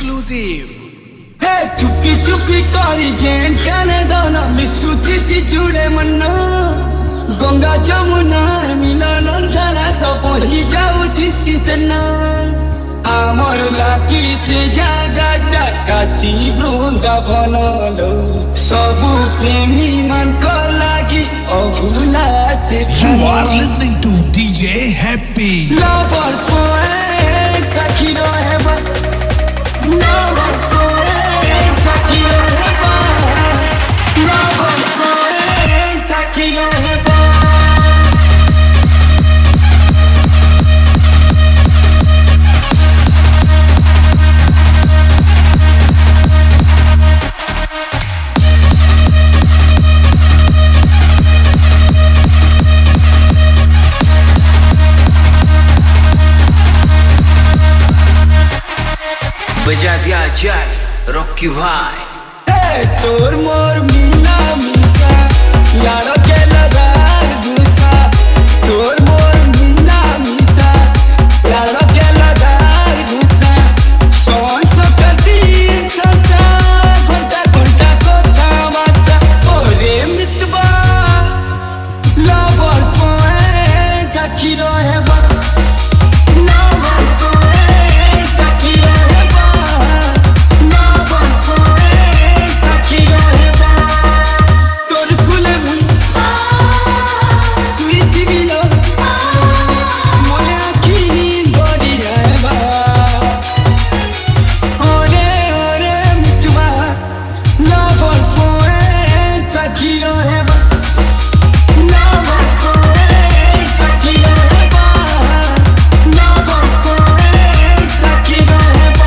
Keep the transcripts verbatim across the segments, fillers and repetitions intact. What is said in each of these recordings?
exclusive. Hey, chupi chupi kari jen kane dana misuti si jude manna Ganga jamuna milana dhara to pohi jau disi sanna Amar laki se jaga dakasi brunda banalo Sabu premi man ko lagi abula se You are listening to D J Happy. Lover poet takiro heba Lover poet takiro heba Lover poet takiro heba बजा दिया जाए Rocky भाई Hey, तोर मोर मीना मीसा यारो के लगार गुसा तोर मोर मीना मीसा यारो के लगार गुसा सोन सो कदी सता घंटा घंटा कोठा माता ओरे मितबा लवर पॉइंट ताकिरो हेबा लवर पॉइंट ताकिरो हेबा लवर पॉइंट ताकिरो हेबा तोर कुले मुन स्वीट बिलो मोया किनी बड़ी हेबा ओरे ओरे मितबा लवर पॉइंट ताकिरो हेबा लवर पॉइंट ताकिरो हेबा लवर पॉइंट ताकिरो हेबा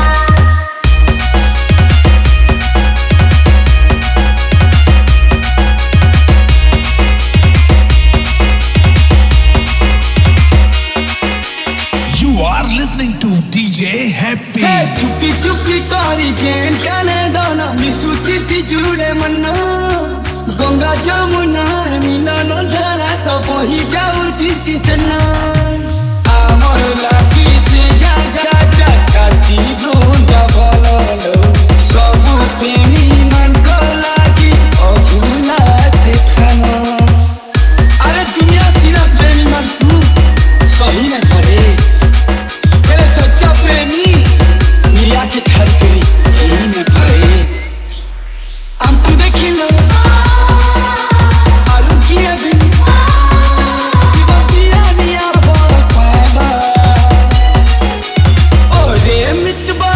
You are listening to D J Happy. Hey, चुपी चुपी कारी जेन कने दाना मिसुती सी जुड़े मन्ना गंगा जमुना मिलन धरा तो वही जाऊ दिसी सन्ना आमर लाकी से जागा कासी ब्रोंदा बोलो सबु प्रेमी मन को लागी अभुला से खाना अरे दुनिया सिर्फ प्रेमी मन तू सही न करे मेरे सच्चा प्रेमी मिया के छलकरी जीन भरे हम तू देखिलो आलू की अभी जीवा पिया निया बहुत पाएबा ओरे मितबा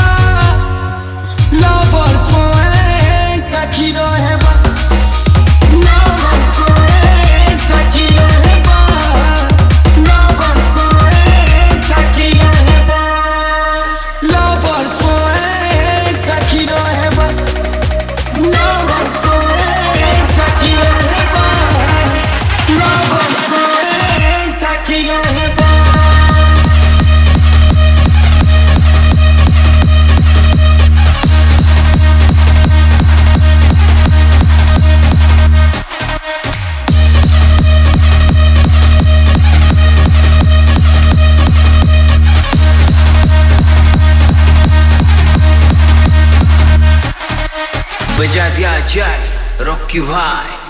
लवर पॉइंट ताकिरो हेबा लवर पॉइंट ताकिरो हेबा लवर पॉइंट ताकिरो हेबा लवर पॉइंट ताकिरो हेबा लवर पॉइंट ताकिरो हेबा लवर पॉइंट ताकिरो हेबा बजा दिया जाए रॉकी भाई